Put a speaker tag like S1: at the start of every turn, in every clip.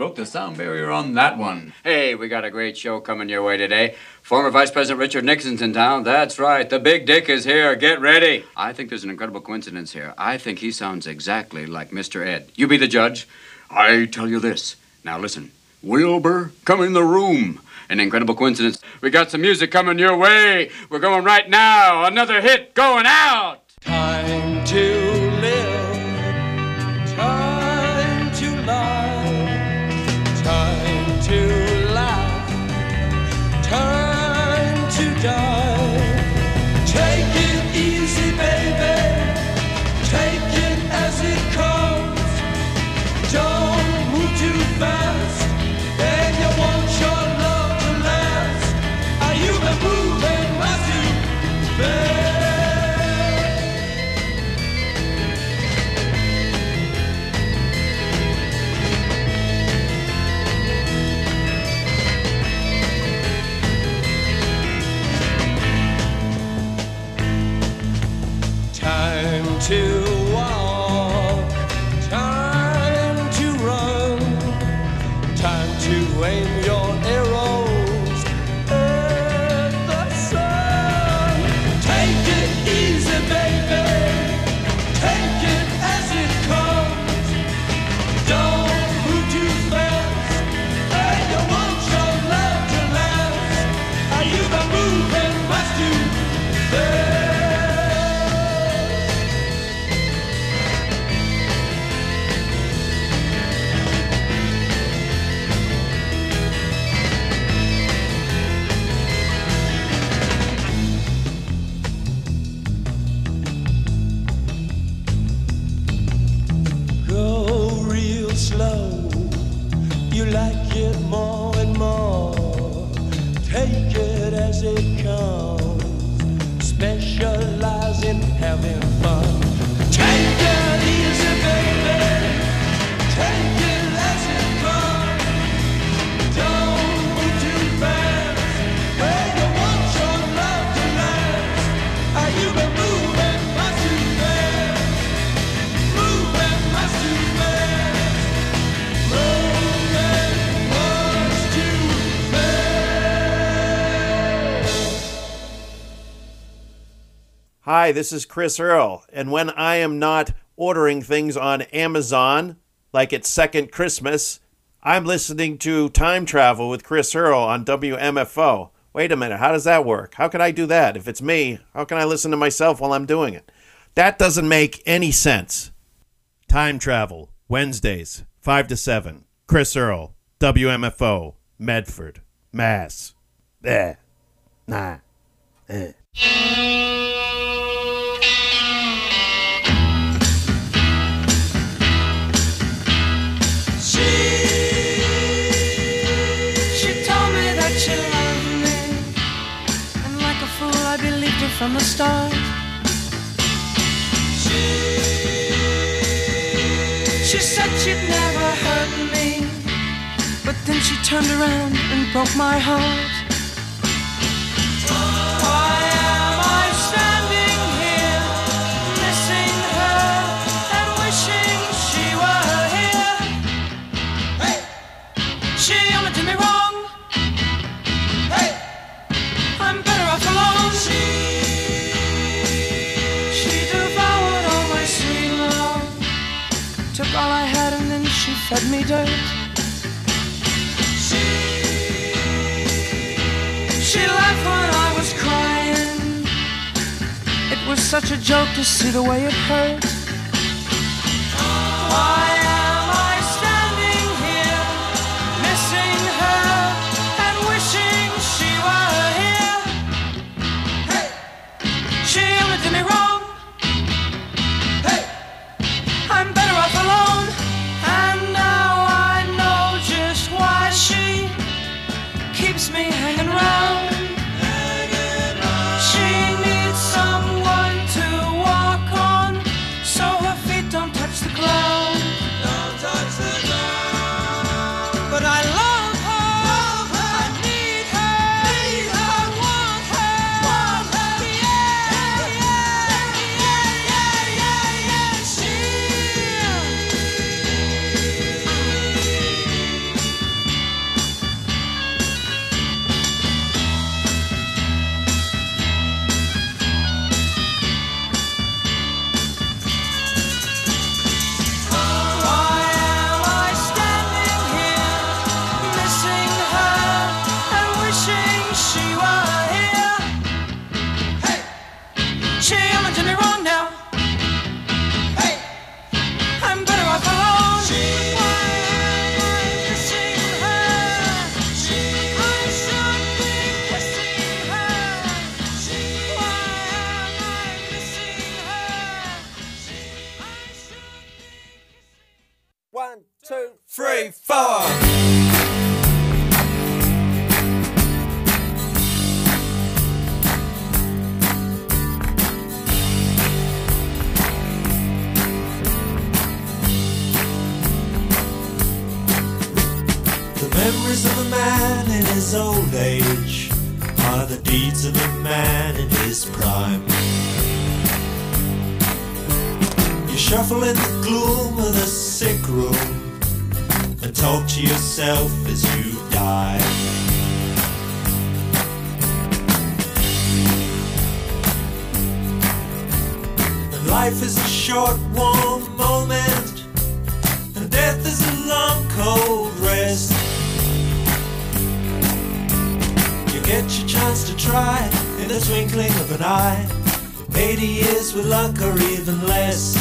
S1: broke the sound barrier on that one.
S2: Hey, we got a great show coming your way today. Former Vice President Richard Nixon's in town. That's right. The Big Dick is here. Get ready. I think there's an incredible coincidence here. I think he sounds exactly like Mr. Ed. You be the judge. I tell you this. Now listen. Wilbur, come in the room. An incredible coincidence. We got some music coming your way. We're going right now. Another hit going out.
S3: Time to live. Time to love. Time to laugh. Time to die. Take it easy, baby. Take it as it comes. Don't move too fast. And you want your love to last. Are you been moving much too fast? Time to walk, time to run, time to aim your arrows at the sun. Take it easy, baby. Take it as it comes. Don't move too fast. And you want your love to last. Are you been moving much too fast? Go real slow. You like it more and more. Take it as it comes. Specialize in having fun. Take it easy, baby. Take it as it comes. Don't move too fast. Where you want your love to last. Are you been moving much too fast? Moving much too fast. Moving much too fast.
S4: Hi, this is Chris Earl, and when I am not ordering things on Amazon, like it's second Christmas, I'm listening to Time Travel with Chris Earl on WMFO. Wait a minute, how does that work? How can I do that? If it's me, how can I listen to myself while I'm doing it? That doesn't make any sense. Time Travel, Wednesdays, 5 to 7. Chris Earl, WMFO, Medford, Mass. Nah.
S5: She told me that she loved me, and like a fool I believed her from the start. She said she'd never hurt me, but then she turned around and broke my heart. Why am I standing here, missing her and wishing she were here? Hey! She only did me wrong. Hey! I'm better off alone. She devoured all my sweet love, took all I had and then she fed me dirt. She laughed when I was crying. It was such a joke to see the way it hurt. Why am I standing here, missing her and wishing she were here? Hey! She only did me wrong. Hey! I'm better off alone. And now I know just why she keeps me hanging round. She needs someone to walk on, so her feet don't touch the ground.
S3: a man in his old age are the deeds of a man in his prime. You shuffle in the gloom of the sick room and talk to yourself as you die. And life is a short, warm moment, and death is a long, cold rest. You get your chance to try in the twinkling of an eye. 80 years with luck or even less.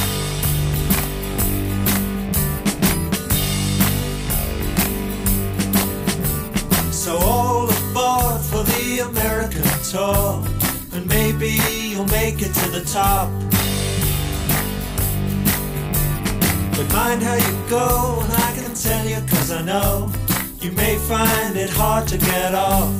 S3: So all aboard for the American tour, and maybe you'll make it to the top. But mind how you go, and I can tell you 'cause I know you may find it hard to get off.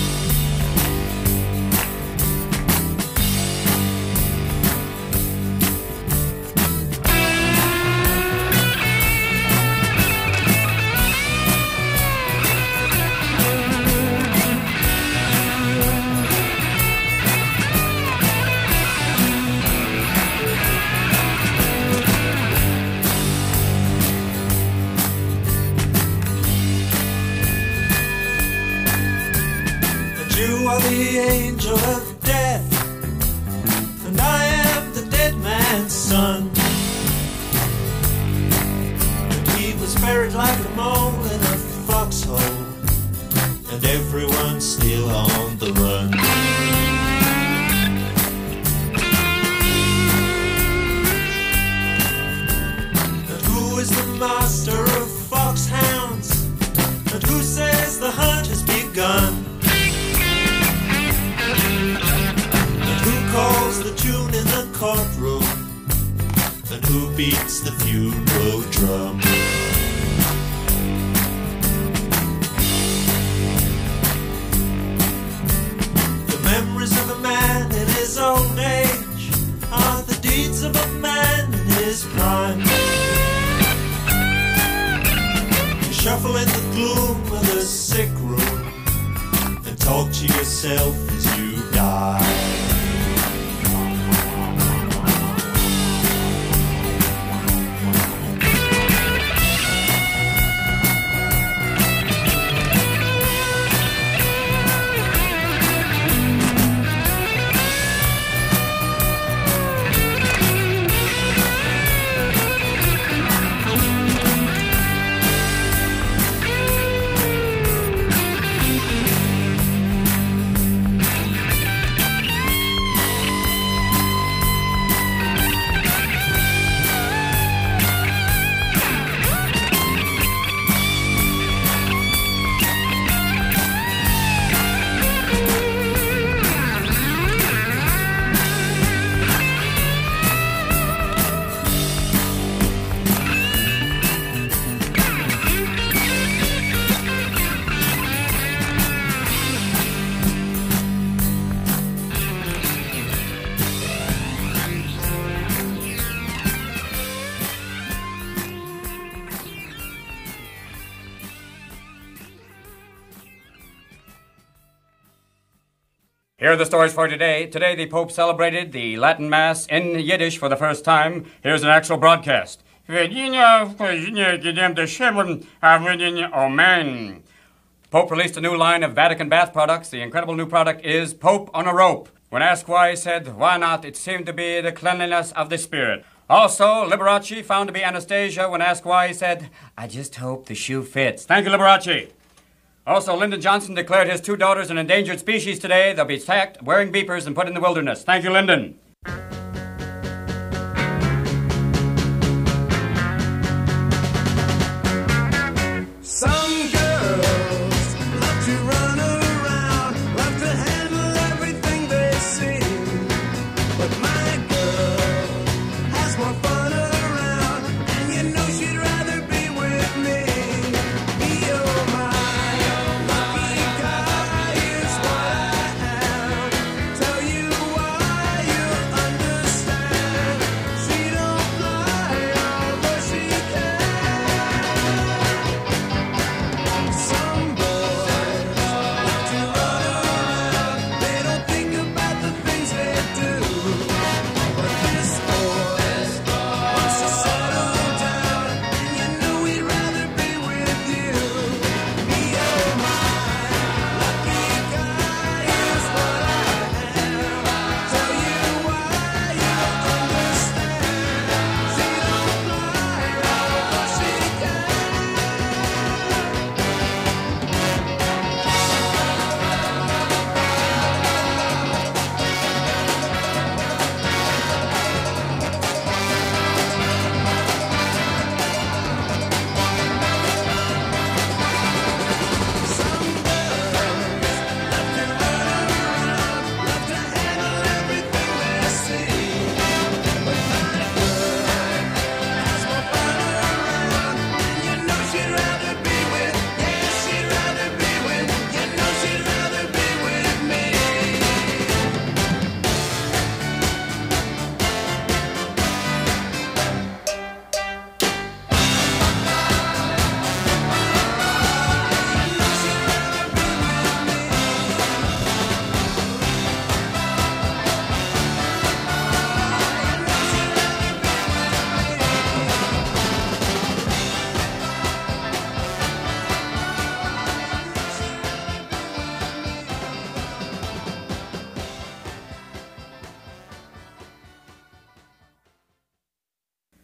S3: You are the angel of death, and I am the dead man's son. And he was buried like a mole in a foxhole, and everyone's still on the run. And who is the master of foxhounds? And who says the hunt has begun? Calls the tune in the courtroom, and who beats the funeral drum? The memories of a man in his old age are the deeds of a man in his prime. You shuffle in the gloom of the sick room and talk to yourself as you die.
S2: Here are the stories for today. Today, the Pope celebrated the Latin Mass in Yiddish for the first time. Here's an actual broadcast. Amen. Pope released a new line of Vatican bath products. The incredible new product is Pope on a Rope. When asked why, he said, why not? It seemed to be the cleanliness of the spirit. Also, Liberace found to be Anastasia. When asked why, he said, I just hope the shoe fits. Thank you, Liberace. Also, Lyndon Johnson declared his 2 daughters an endangered species today. They'll be sacked, wearing beepers, and put in the wilderness. Thank you, Lyndon.
S3: Some girls love to run around, love to handle everything they see. But my girl has more fun around, and you know she'd rather be with me. Oh my lucky guy is what I am. Tell you why you'll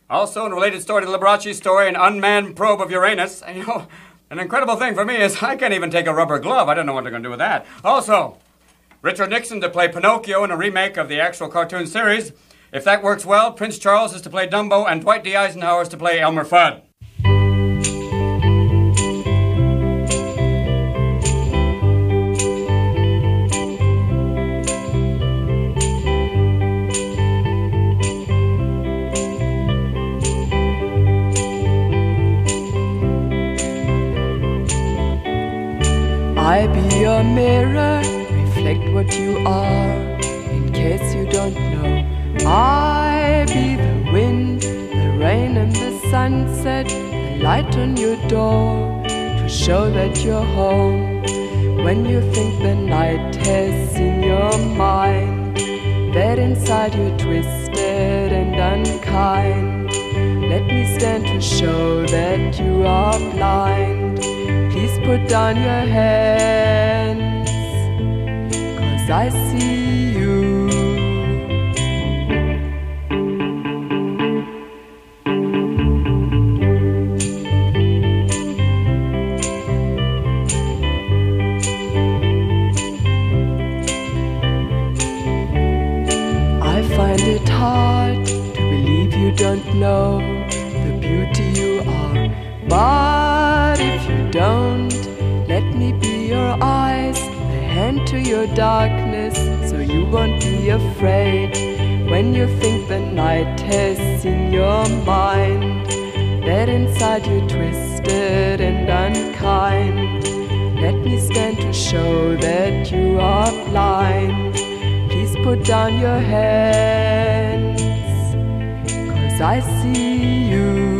S2: Also, in a related story to the Liberace story, an unmanned probe of Uranus. And, you know, an incredible thing for me is I can't even take a rubber glove. I don't know what they're going to do with that. Also, Richard Nixon to play Pinocchio in a remake of the actual cartoon series. If that works well, Prince Charles is to play Dumbo and Dwight D. Eisenhower is to play Elmer Fudd.
S6: I be your mirror, reflect what you are, in case you don't know. I be the wind, the rain and the sunset, the light on your door, to show that you're home. When you think the night has seen your mind, that inside you're twisted and unkind. Let me stand to show that you are blind. Please put down your hands, 'cause I see you. I find it hard to believe you don't know the beauty you are, but if you don't, let me be your eyes, a hand to your darkness, so you won't be afraid. When you think the night has seen your mind, that inside you're twisted and unkind. Let me stand to show that you are blind. Please put down your hands, 'cause I see you.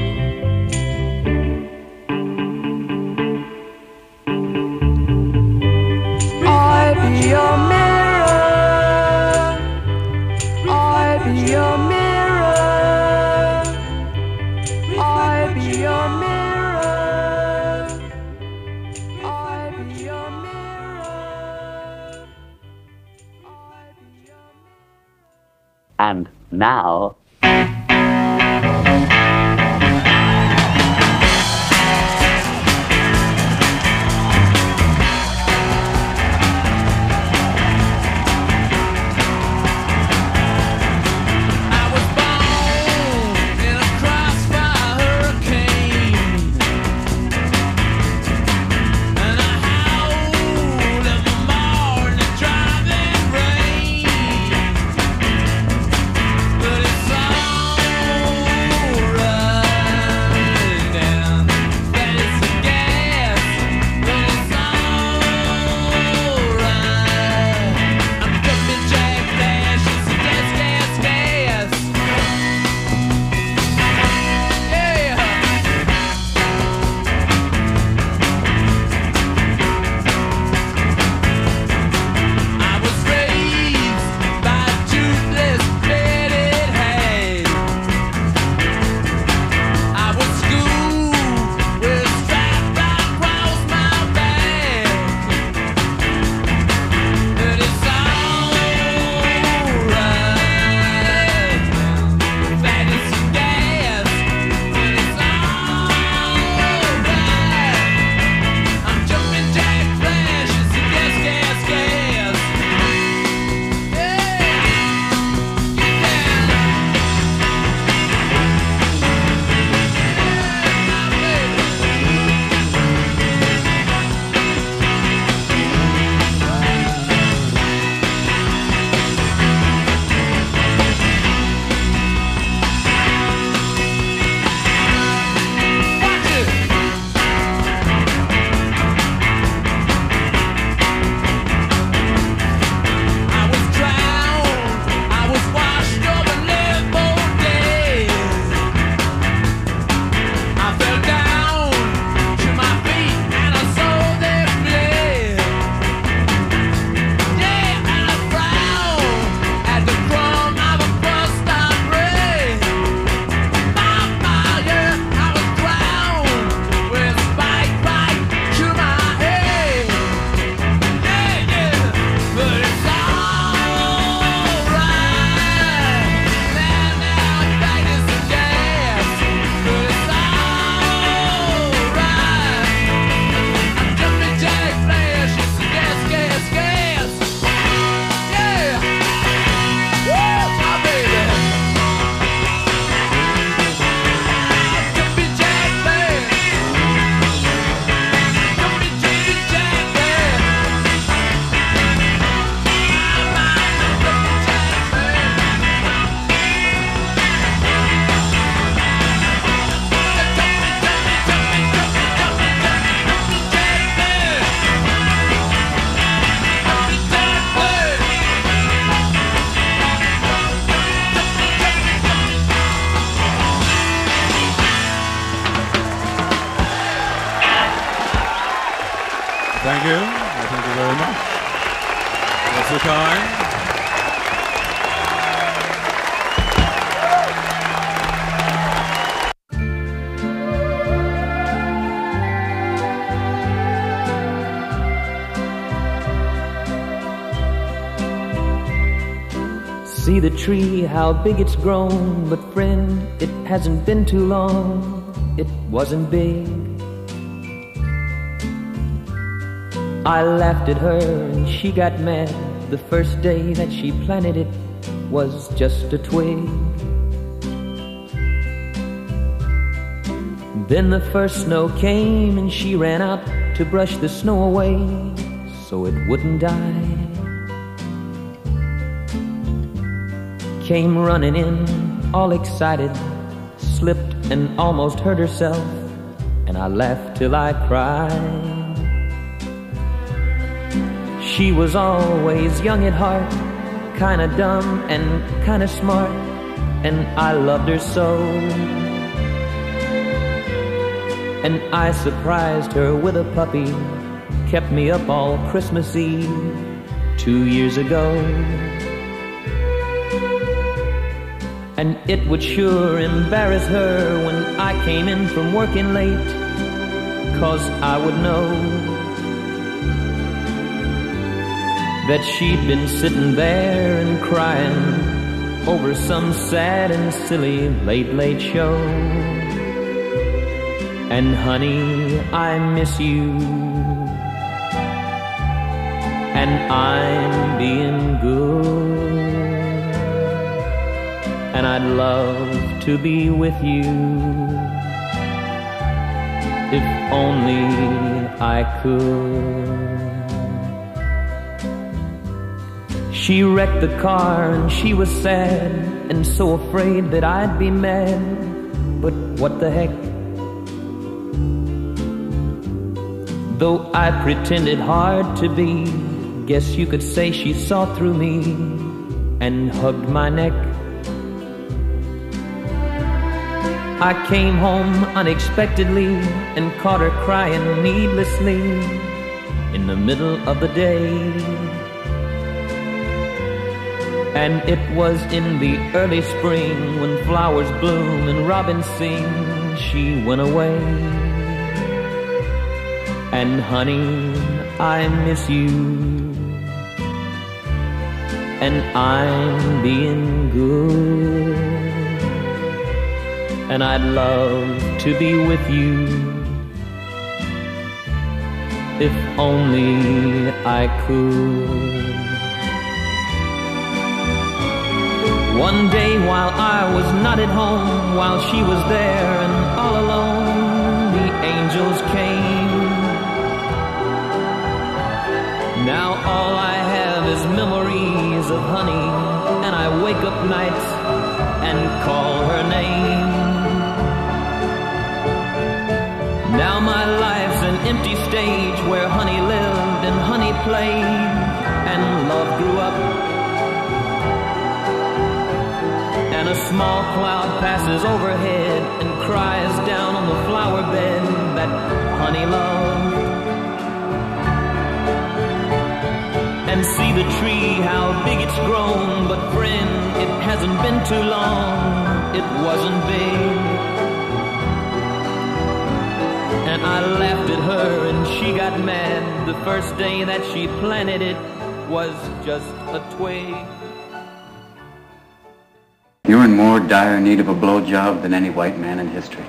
S6: I be your mirror, I be your mirror, I be your mirror, I be your mirror, I be your mirror.
S7: And now,
S3: I was born in a crossfire hurricane, and I howled in the morning driving rain. But it's
S7: See the tree, how big it's grown, but friend, it hasn't been too long. It wasn't big. I laughed at her and she got mad. The first day that she planted it was just a twig. Then the first snow came and she ran out to brush the snow away so it wouldn't die. Came running in, all excited, slipped and almost hurt herself, and I laughed till I cried. She was always young at heart, kinda dumb and kinda smart, and I loved her so. And I surprised her with a puppy, kept me up all Christmas Eve 2 years ago. And it would sure embarrass her when I came in from working late, 'cause I would know that she'd been sitting there and crying over some sad and silly late show. And honey, I miss you, and I'm being good, and I'd love to be with you if only I could. She wrecked the car and she was sad and so afraid that I'd be mad, but what the heck? Though I pretended hard to be, guess you could say she saw through me and hugged my neck. I came home unexpectedly and caught her crying needlessly in the middle of the day. And it was in the early spring when flowers bloom and robins sing, she went away. And honey, I miss you, and I'm being good, and I'd love to be with you if only I could. One day while I was not at home, while she was there and all alone, the angels came. Now all I have is memories of honey, and I wake up nights and call her name. Now my life's an empty stage where honey lived and honey played and love grew up. And a small cloud passes overhead and cries down on the flower bed that honey loved. And see the tree, how big it's grown, but friend, it hasn't been too long, it wasn't big. And I laughed at her and she got mad. The first day that she planted it was just a twig.
S2: You're in more dire need of a blowjob than any white man in history.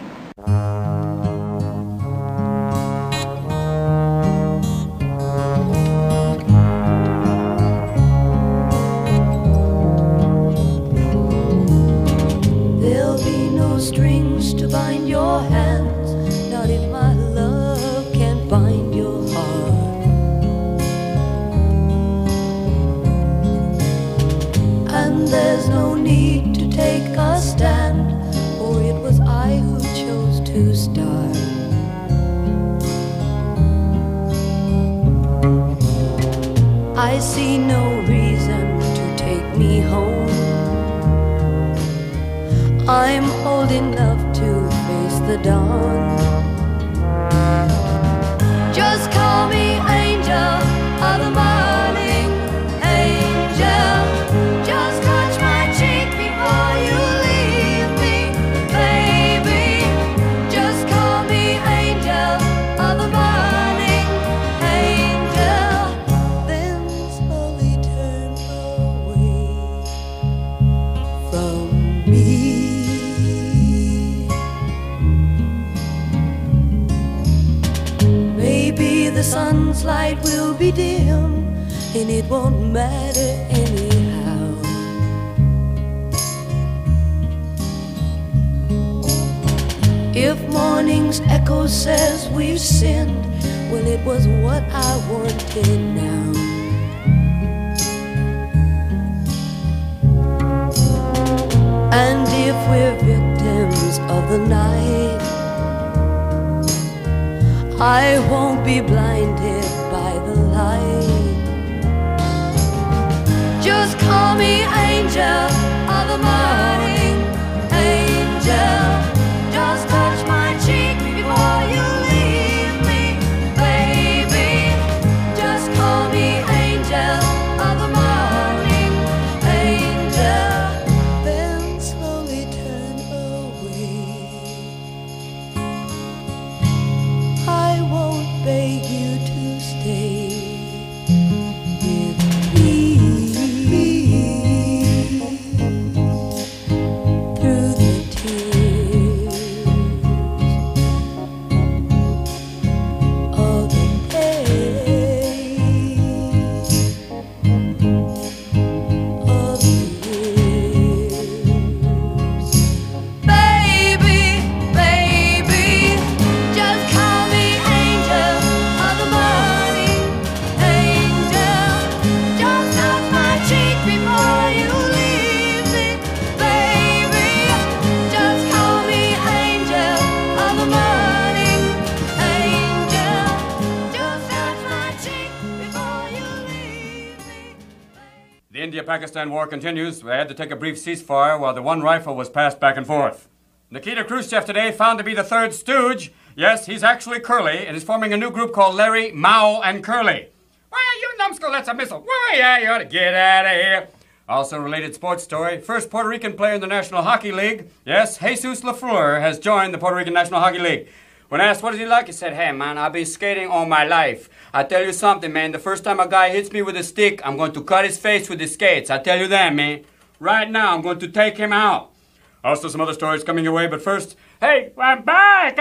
S8: There'll be no strings to bind your hands, not if my love can't bind your heart. And there's no need to take a stand, for it was I who chose to start. I see no reason to take me home. I'm old enough to face the dawn. Just call me angel of the morning, angel. Just touch my cheek before you leave me, baby. Just call me angel of the morning, angel. Then slowly turn away. house light will be dim, and it won't matter anyhow. If morning's echo says we've sinned, well, it was what I wanted now. And if we're victims of the night, I won't be blinded by the light. Just call me angel of the morning, angel. Just touch my cheek before you leave me, baby. Just call me angel of the morning, angel. Then slowly turn away. I won't beg you to stay with me. Through the tears of the day, of the years. Baby, baby, just call me angel of the morning, angel. Just touch my cheek before you leave me, baby. Just call me angel of the morning, angel. Just touch my cheek before you leave me.
S2: The India-Pakistan war continues. We had to take a brief ceasefire while the one rifle was passed back and forth. Nikita Khrushchev today found to be the third stooge. Yes, he's actually Curly and is forming a new group called Larry, Mao, and Curly. Well, you numbskull, that's a missile. Well, yeah, you ought to get out of here. Also, related sports story. First Puerto Rican player in the National Hockey League. Yes, Jesus Lafleur has joined the Puerto Rican National Hockey League. When asked what does he like, he said, hey, man, I've been skating all my life. I tell you something, man. The first time a guy hits me with a stick, I'm going to cut his face with his skates. I tell you that, man. Right now, I'm going to take him out. Also, some other stories coming your way, but first, hey, I'm back.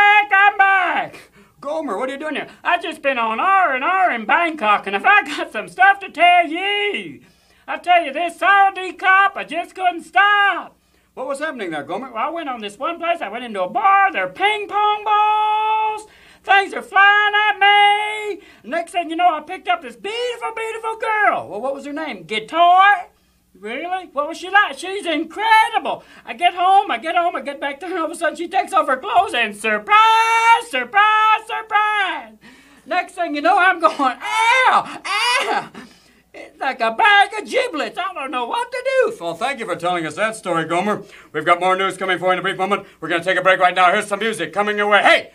S2: Gomer, what are you doing here? I just been on R&R in Bangkok, and if I got some stuff to tell you. I tell you, this Saudi cop, I just couldn't stop. What was happening there, Gomer? Well, I went on this one place. I went into a bar. There are ping pong balls. Things are flying at me. Next thing you know, I picked up this beautiful, beautiful girl. Well, what was her name? Guitar? Really? What was she like? She's incredible. I get home, I get back to her, and all of a sudden she takes off her clothes, and surprise, surprise, surprise. Next thing you know, I'm going, ow, ow. It's like a bag of giblets. I don't know what to do. Well, thank you for telling us that story, Gomer. We've got more news coming for you in a brief moment. We're going to take a break right now. Here's some music coming your way. Hey!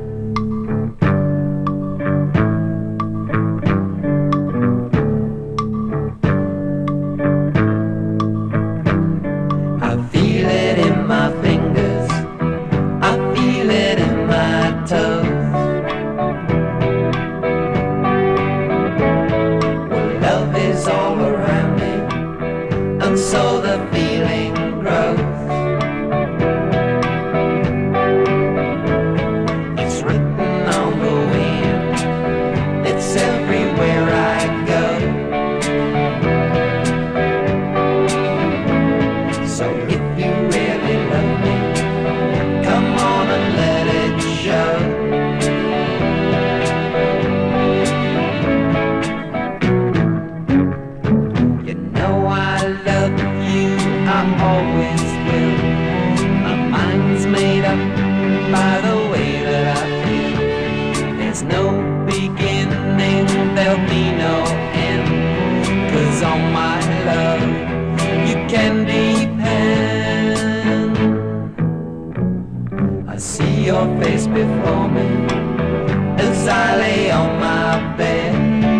S3: I feel it in my fingers. I feel it in my toes. Well, love is all around me, and so the feeling grows. It's written on the wind. It's everywhere I go. So if you really love me, come on and let it show. You know I love you, I always will. My mind's made up by the way that I feel. There's no beginning, there'll be no end. 'Cause on my love you can depend. I see your face before me as I lay on my bed.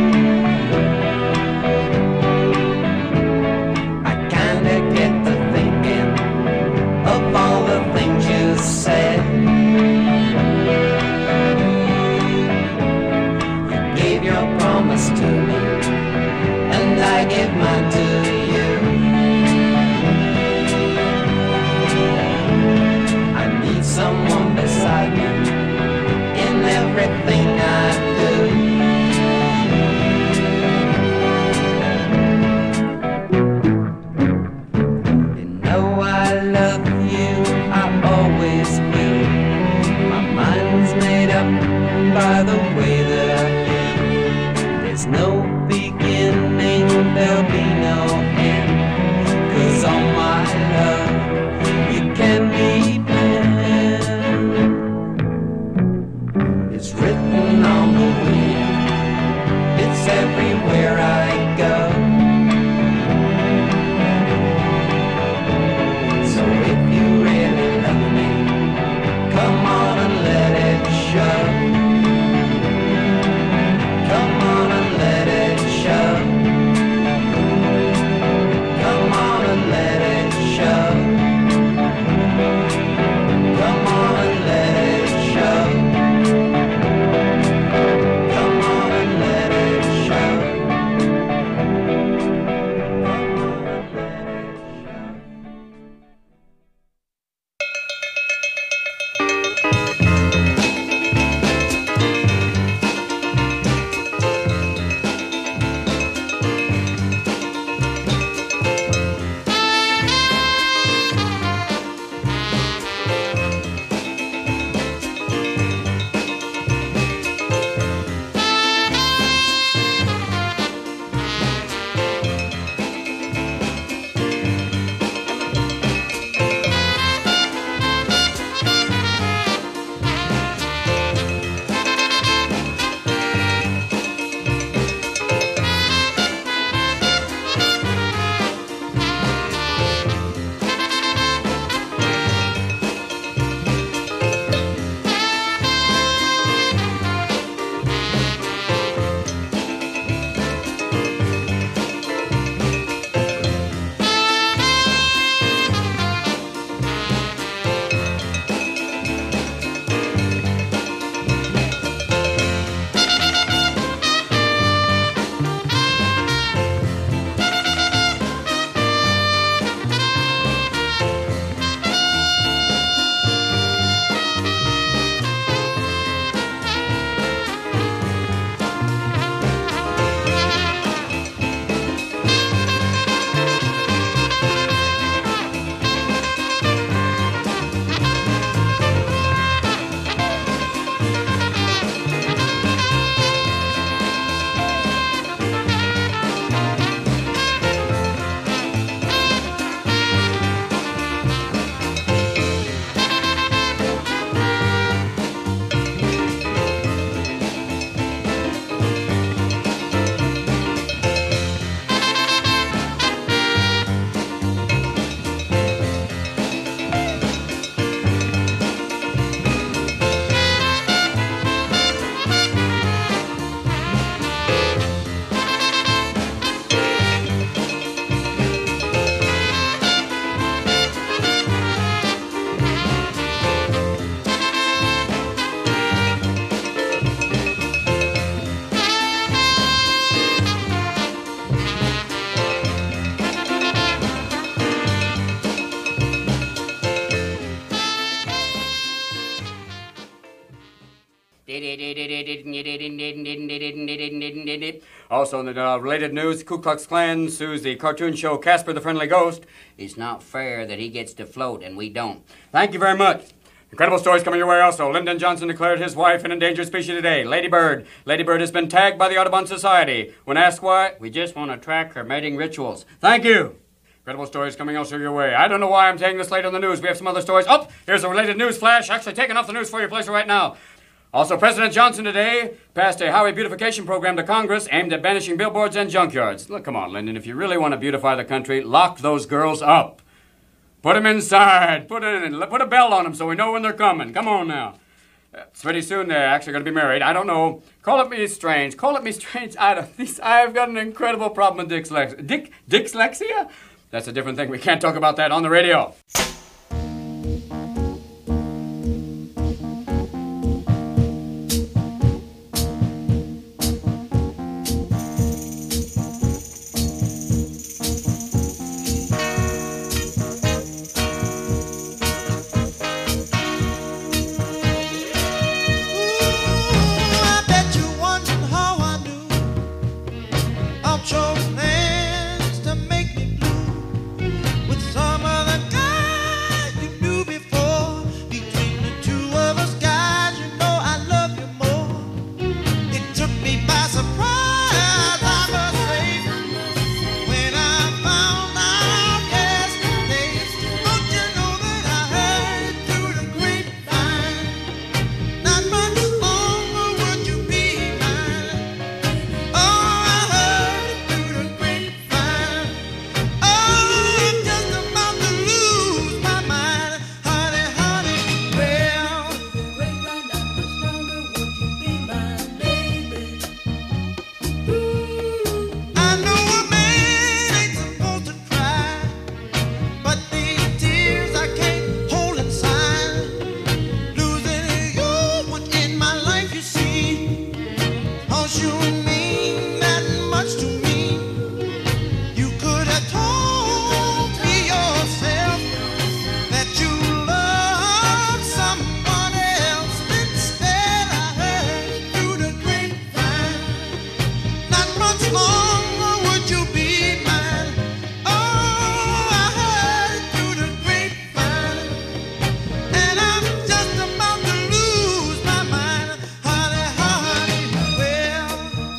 S3: I kinda get to thinking of all the things you said. You gave your promise to me, and I give mine to you. I need someone beside me in everything I do.
S2: Also, in the related news, Ku Klux Klan sues the cartoon show Casper the Friendly Ghost. It's not fair that he gets to float and we don't. Thank you very much. Incredible stories coming your way also. Lyndon Johnson declared his wife an endangered species today, Lady Bird. Lady Bird has been tagged by the Audubon Society. When asked why, we just want to track her mating rituals. Thank you. Incredible stories coming also your way. I don't know why I'm taking this late on the news. We have some other stories. Oh, here's a related news flash. Actually taking off the news for your pleasure right now. Also, President Johnson today passed a highway beautification program to Congress aimed at banishing billboards and junkyards. Look, come on, Lyndon. If you really want to beautify the country, lock those girls up. Put them inside. Put a bell on them so we know when they're coming. Come on now. It's pretty soon they're actually going to be married. I don't know. Call it me strange. Call it me strange. I've got an incredible problem with dyslexia. That's a different thing. We can't talk about that on the radio.
S3: I bet you're wondering how I knew I'll chose plans to make me blue with some other guy you knew before. Between the two of us guys, you know I love you more. It took me by surprise, I must say, when I found out yesterday. Don't you know that I heard it through the grapevine? Not much longer would you be mine. Oh, I heard it through the grapevine. Oh, I'm just about to lose my mind, honey, honey. Well, I know a man ain't supposed to cry, but these tears I can't hold inside. Losing you would end my life, you see. 'Cause you mean that much to me. You could have told me yourself that you love someone else. Instead, I heard it through the grapevine. Not much longer would you be mine. Oh, I heard it through the grapevine. And I'm just about to lose my mind, honey, honey. Well,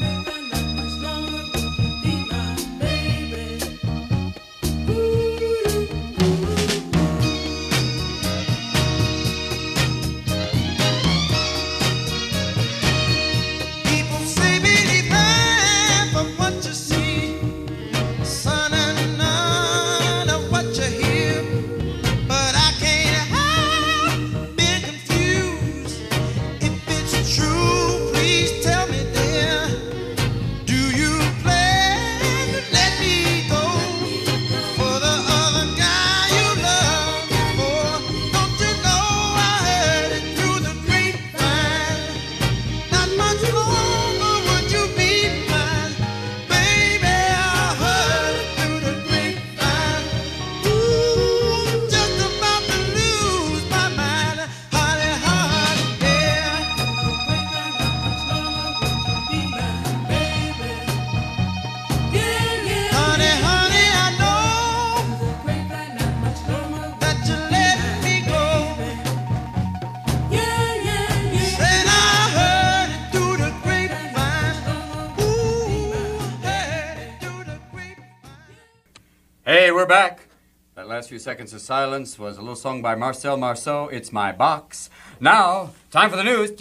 S3: people say believe half of what you see, son, and none of what you hear. But I can't help being confused. If it's true, please tell me, dear. Do you plan to let me go for the other guy you love before? Don't you know I heard it through the grapevine? Not much longer would you be mine, baby. I heard it through the grapevine. Ooh, I'm just about to lose my mind, honey, honey, yeah. Honey, honey, I know that you let me go. Said I heard it through the grapevine. Ooh, heard it through the grapevine.
S2: Hey, we're back. That last few seconds of silence was a little song by Marcel Marceau, It's My Box. Now, time for the news.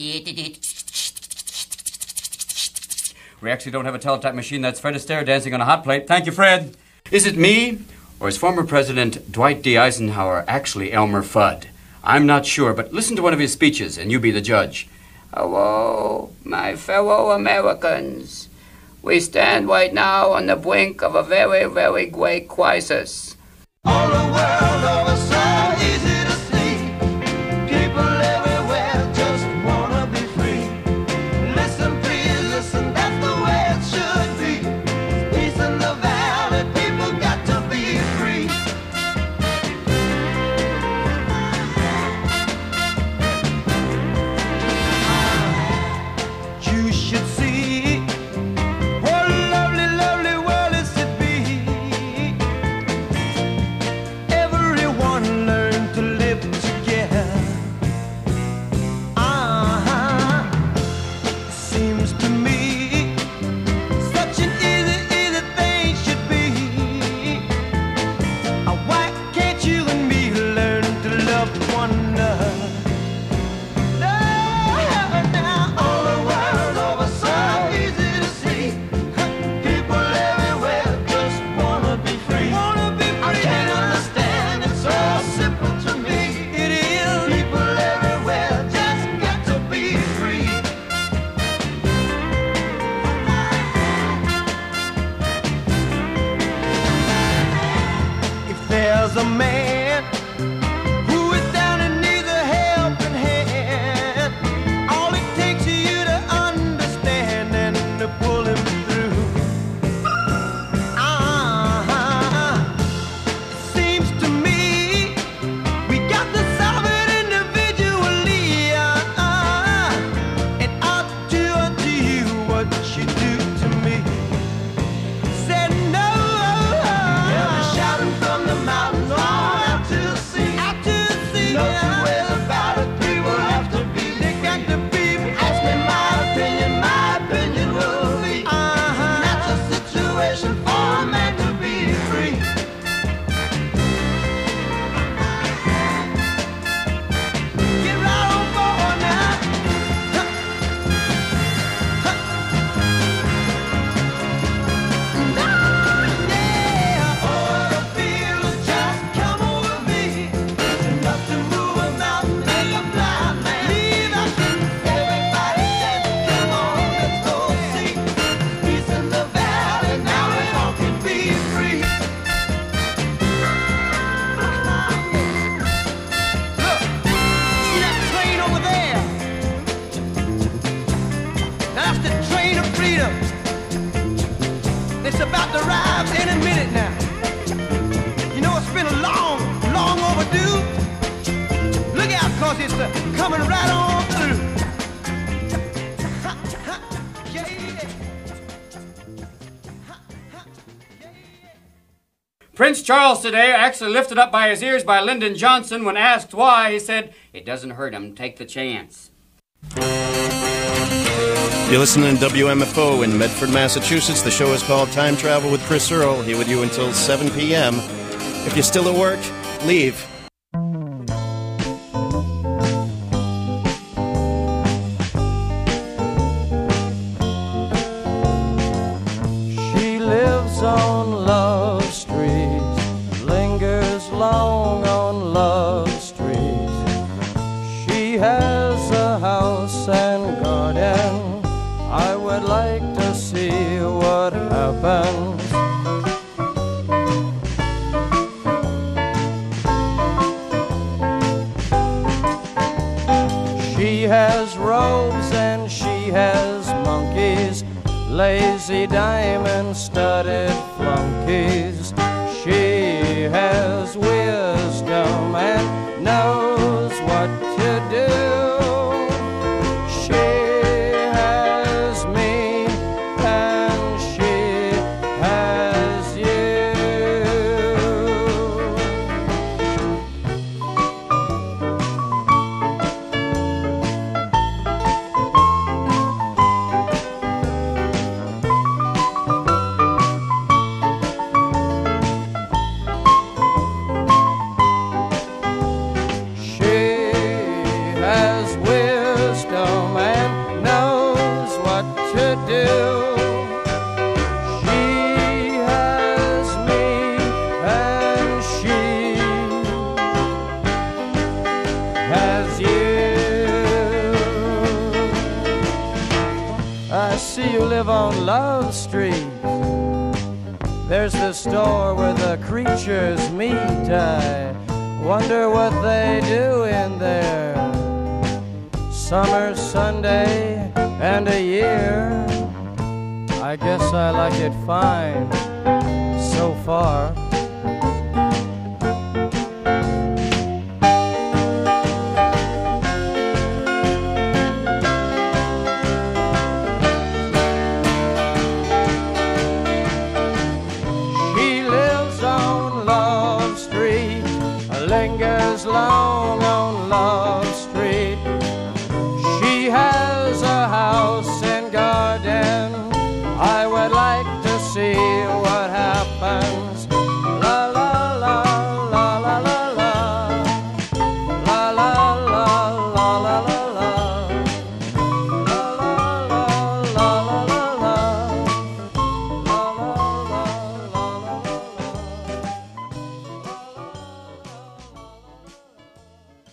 S2: We actually don't have a teletype machine. That's Fred Astaire dancing on a hot plate. Thank you, Fred. Is it me, or is former President Dwight D. Eisenhower actually Elmer Fudd? I'm not sure, but listen to one of his speeches, and you be the judge. Hello, my fellow Americans. We stand right now on the brink of a very, very great crisis.
S3: All the world over so easy to see. People everywhere just wanna be free. Listen, please, listen, that's the way it should be. Peace in the valley, people got to be free. was a man who is down and needs a helping hand. All it takes is you to understand and to pull him through. Seems to me we got to solve it individually. And up to you what you do to me. Said no. Yeah, they're shouting from the mountains all out to the sea. Out to the sea. No two ways about it. We will have to be. They got to be. Ask me my opinion will be. That's a situation for a man to be free. Get right on board now. Yeah, all the feelings just come over me. It's enough to move a mountain like a blind man. Leave us. Everybody says, come on, let's go see. Peace in the valley, now we all can be free. Look, see that train over there? That's the train of freedom. It's about to arrive any minute now. You know, it's been a long overdue. Look out, cause it's coming right on through. Yeah.
S2: Prince Charles today actually lifted up by his ears by Lyndon Johnson. When asked why, he said, "It doesn't hurt him. Take the chance."
S4: You're listening to WMFO in Medford, Massachusetts. The show is called Time Travel with Chris Earl. Here with you until 7 p.m. If you're still at work, leave.
S3: She lives on Love Street, lingers long on Love Street. She has a house and garden. I would like to see what happens. She has robes and she has monkeys, lazy diamond-studded flunkies. She has wisdom and knows what to do. She has me and she has you. She has wisdom and knows what to do. She has me and she has you. I see you live on Love Street. There's the store where the creatures meet. I wonder what they do in there. Summer, Sunday, and a year. I guess I like it fine so far. She lives on Love Street, lingers long on Love Street. She has a house and garden. I would like to see what happens. La la la la la la la. La la la la la la la. La la la la la la la. La la la la la la.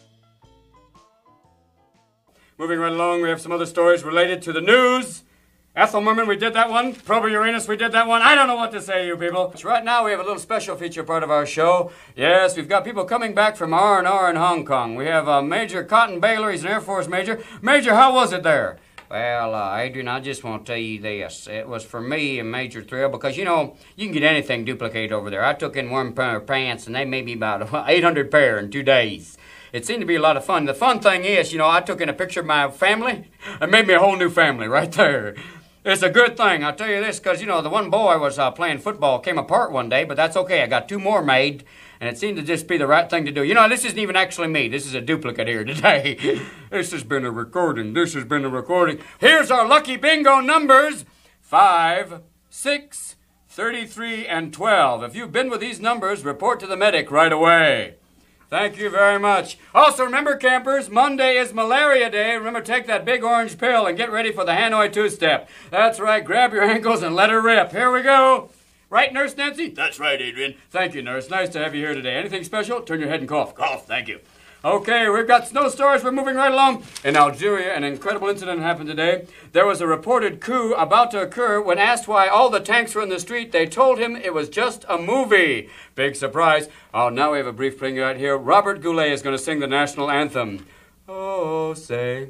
S2: Moving right along, we have some other stories related to the news. Ethel Merman, we did that one. Proba Uranus, we did that one. I don't know what to say, you people. Right now, we have a little special feature part of our show. Yes, we've got people coming back from R&R in Hong Kong. We have Major Cotton Baylor. He's an Air Force major. Major, how was it there? Well, Adrian, I just want to tell you this. It was for me a major thrill because, you know, you can get anything duplicated over there. I took in one pair of pants, and they made me about 800 pair in 2 days. It seemed to be a lot of fun. The fun thing is, you know, I took in a picture of my family. It made me a whole new family right there. It's a good thing, I'll tell you this, because, you know, the one boy was playing football, came apart one day, but that's okay. I got 2 more made, and it seemed to just be the right thing to do. You know, this isn't even actually me. This is a duplicate here today. This has been a recording. Here's our lucky bingo numbers: 5, 6, 33, and 12. If you've been with these numbers, report to the medic right away. Thank you very much. Also, remember, campers, Monday is Malaria Day. Remember, take that big orange pill and get ready for the Hanoi two-step. That's right. Grab your ankles and let her rip. Here we go. Right, Nurse Nancy?
S1: That's right, Adrian.
S2: Thank you, Nurse. Nice to have you here today. Anything special? Turn your head and cough. Cough. Thank you. Okay, we've got snow stories. We're moving right along. In Algeria, an incredible incident happened today. There was a reported coup about to occur. When asked why all the tanks were in the street, they told him it was just a movie. Big surprise. Oh, now we have a brief thing right here. Robert Goulet is going to sing the national anthem. Oh, say.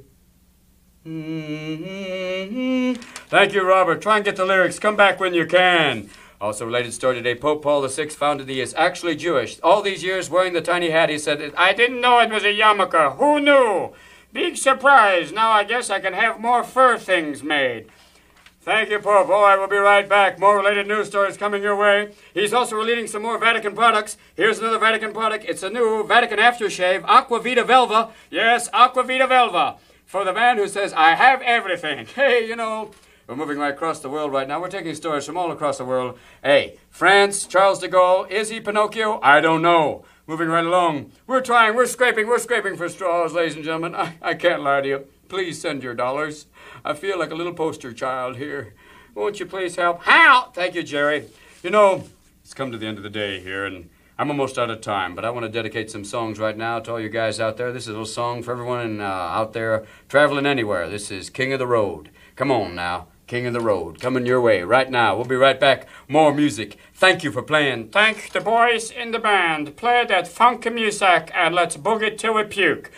S2: Thank you, Robert. Try and get the lyrics. Come back when you can. Also, related story today, Pope Paul VI found that he is actually Jewish. All these years wearing the tiny hat, he said, I didn't know it was a yarmulke. Who knew? Big surprise. Now I guess I can have more fur things made. Thank you, Pope. Oh, I will be right back. More related news stories coming your way. He's also releasing some more Vatican products. Here's another Vatican product. It's a new Vatican aftershave, Aqua Vita Velva. Yes, Aqua Vita Velva. For the man who says, I have everything. Hey, you know, we're moving right across the world right now. We're taking stories from all across the world. Hey, France, Charles de Gaulle, is he Pinocchio? I don't know. Moving right along. We're trying, we're scraping for straws, ladies and gentlemen. I can't lie to you. Please send your dollars. I feel like a little poster child here. Won't you please help? How? Thank you, Jerry. You know, it's come to the end of the day here, and I'm almost out of time, but I want to dedicate some songs right now to all you guys out there. This is a little song for everyone out there traveling anywhere. This is King of the Road. Come on now. King of the Road, coming your way right now. We'll be right back. More music. Thank you for playing. Thank the boys in the band. Play that funky music and let's boogie till we puke.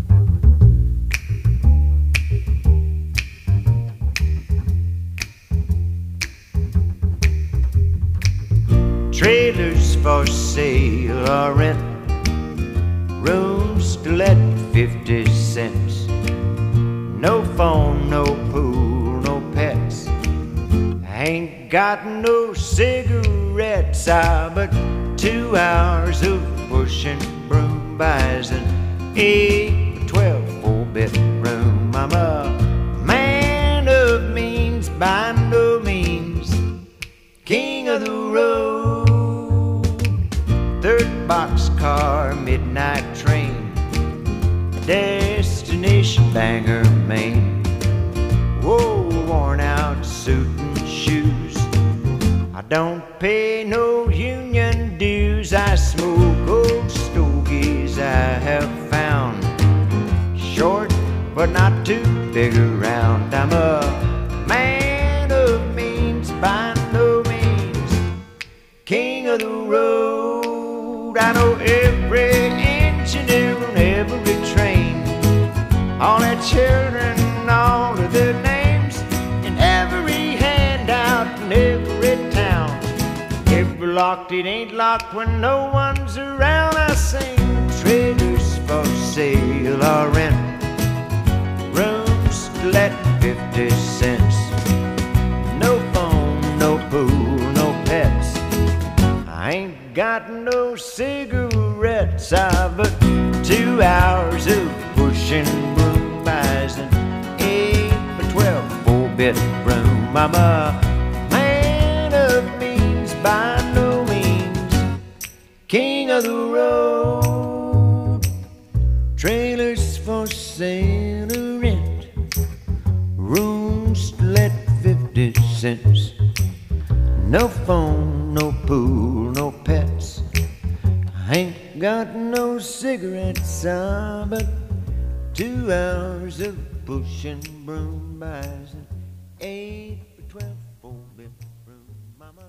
S9: Trailers for sale or rent, rooms to let 50 cents. No phone, no pool, no pets. I ain't got no cigarettes, but 2 hours of pushing broom buys an 8 or 12 4-bedroom. I'm a man of means, by no means king of the road. 3rd boxcar, midnight train, destination Bangor, Maine. Whoa, worn out suit and shoes. I don't pay no union dues. I smoke old stogies I have found, short but not too big around. I'm a man of means, by no means king of the road. I know every engineer on every train, all their children, all of their names, and every handout in every town. Every locked, it ain't locked when no one's around. I sing trailers for sale or rent, rooms to let 50 cents. No phone, no pool, no pets. I ain't got no cigarettes, but 2 hours of pushing broom buys an 8 or 12 4-bedroom. I'm a man of means, by no means king of the road. Trailers for sale or rent, rooms to let 50 cents. No phone, no pool, no pets. I ain't got no cigarettes, but 2 hours of pushing broom buys an 8x12 four-living room, mama.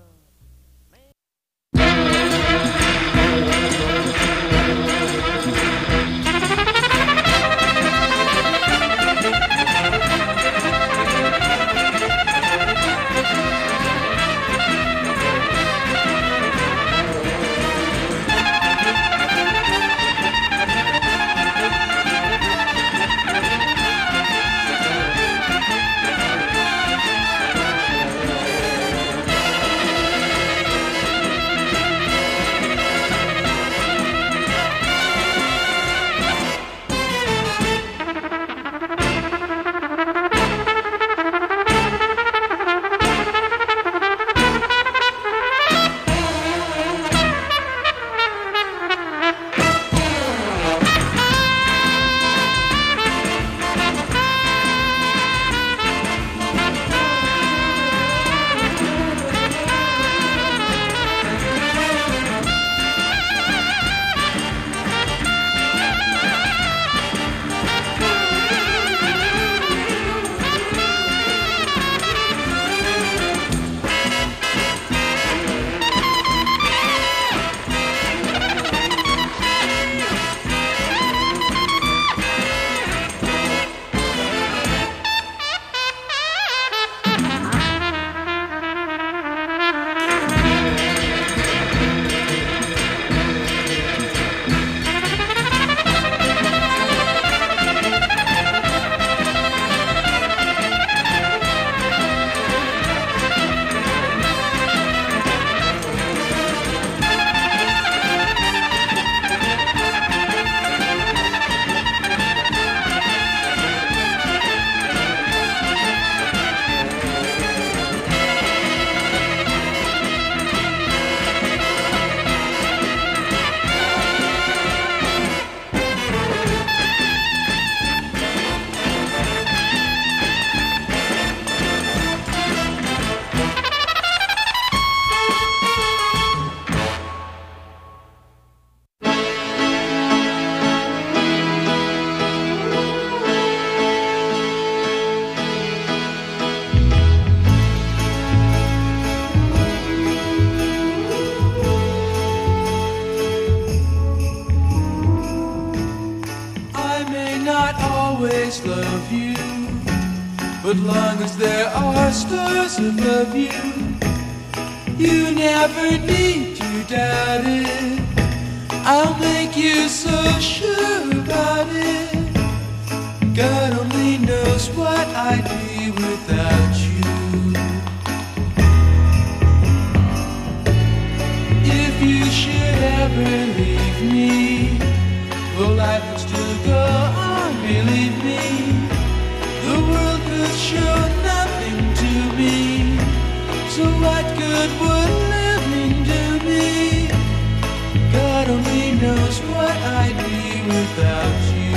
S3: always love you, but long as there are stars above you, you never need to doubt it. I'll make you so sure about it. God only knows what I'd be without you. If you should ever leave me, well, life would still go on, believe me. The world could show nothing to me, so what good would living do me? God only knows what I'd be without you.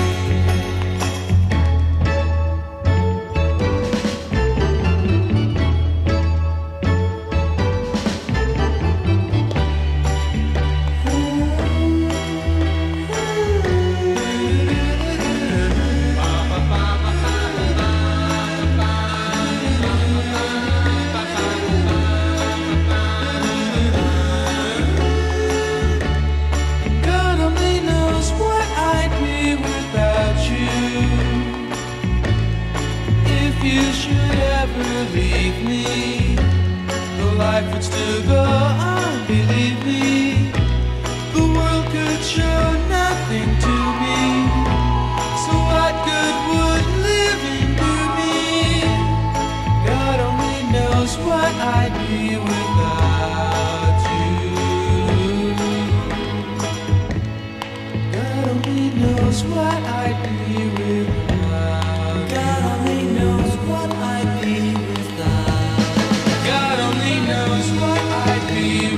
S3: Leave me, the life would still go on, believe me. The world could show nothing to me, so what good would living do me? God only knows what I'd be without you. God only knows what I'd be without. God only knows what I'd be. God only knows what I'd be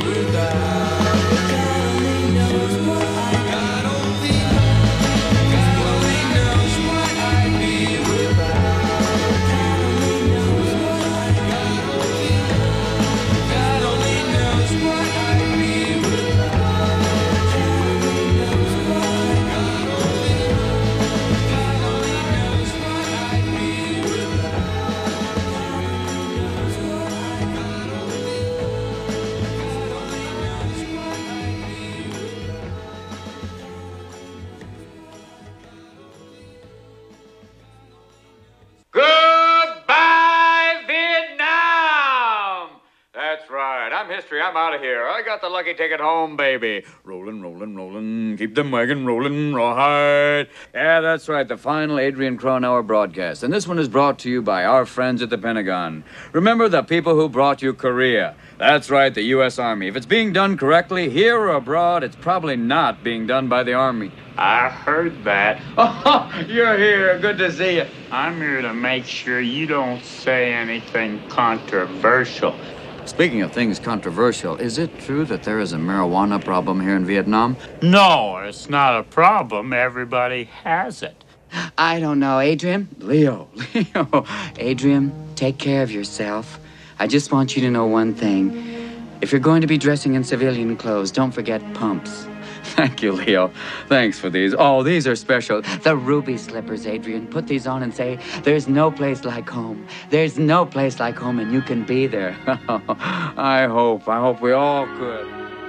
S2: history. I'm out of here. I got the lucky ticket home, baby. Rolling, rolling, rolling. Keep them wagon rolling, rawhide. Yeah, that's right. The final Adrian Cronauer broadcast. And this one is brought to you by our friends at the Pentagon. Remember the people who brought you Korea. That's right, the U.S. Army. If it's being done correctly, here or abroad, it's probably not being done by the Army.
S10: I heard that.
S2: Oh, you're here. Good to see you.
S10: I'm here to make sure you don't say anything controversial.
S2: Speaking of things controversial, is it true that there is a marijuana problem here in Vietnam?
S10: No, it's not a problem. Everybody has it.
S11: I don't know, Adrian.
S2: Leo.
S11: Adrian, take care of yourself. I just want you to know one thing. If you're going to be dressing in civilian clothes, don't forget pumps.
S2: Thank you, Leo. Thanks for these. Oh, these are special.
S11: The ruby slippers, Adrian. Put these on and say, there's no place like home. There's no place like home, and you can be there.
S2: I hope we all could.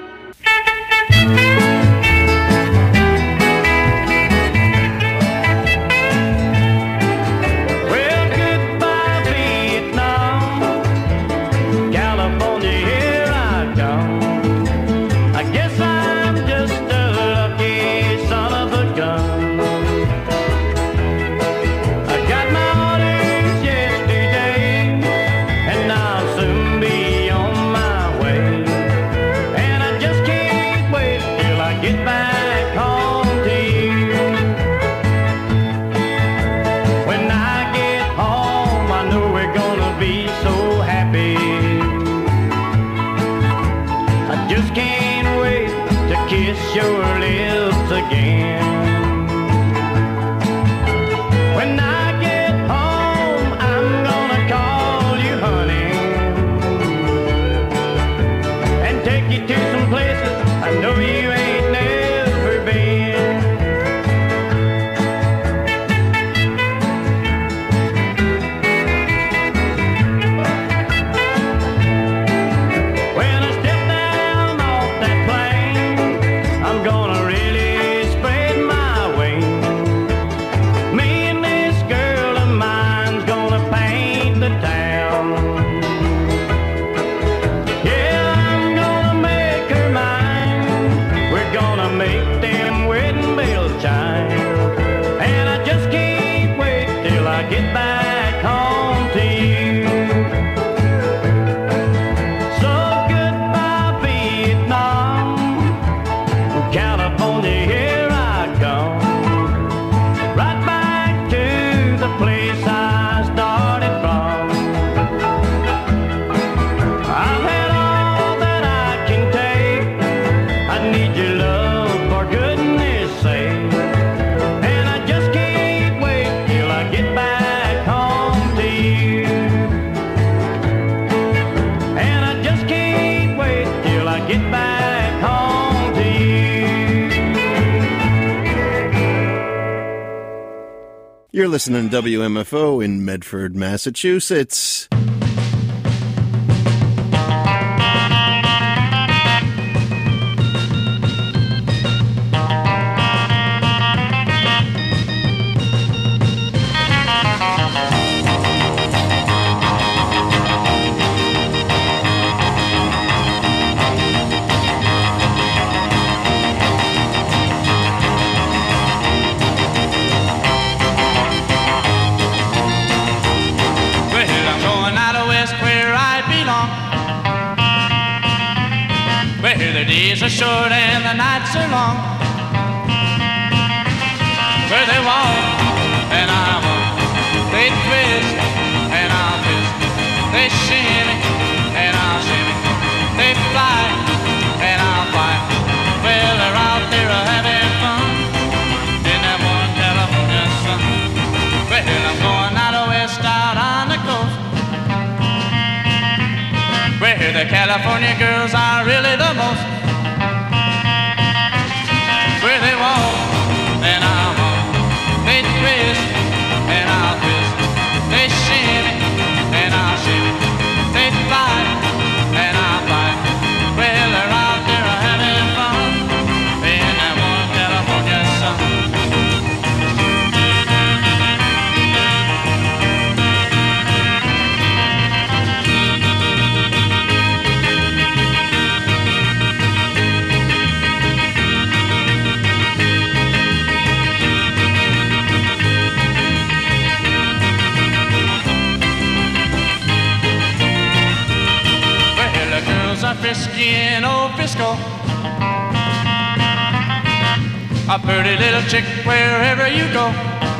S3: Well, goodbye, Vietnam. California, here I come. I guess I'm just a lucky son of a gun. I got my orders yesterday, and I'll soon be on my way. And I just can't wait till I get back home to you. When I get home, I know we're gonna be so happy. I just can't wait to kiss your lips again. When I get home, I'm gonna call you honey and take you to some places I know you ain't never been. When I step down off that plane, I'm gonna really spread my wings. Me and this girl of mine's gonna paint the town. Yeah, I'm gonna make her mine. We're gonna make them wedding bells chime. And I just can't wait till I get back home to you. So goodbye, Vietnam. California, here I come. Right back to the place I started from. I've had all that I can take. I need your love for goodness sake. And I just can't wait till I get back home to you. And I just can't wait till I get back home to you.
S4: You're listening to WMFO in Medford, Massachusetts.
S5: Well, I'm going out of west where I belong. Where the days are short and the nights are long. Where they walk and I walk. They twist and I'll twist. They shimmy and I'll shimmy. They fly and I'll fly. Well, they're out there having fun in that one California sun. Well, I'm going out of west out on the coast, where the California girls are really the most. Where they walk and I walk. They twist and I'll twist. They shimmy and I'll shimmy. They fly and I'll fly. Well, they're out there having fun in that one California sun. whiskey in old Frisco. A pretty little chick wherever you go.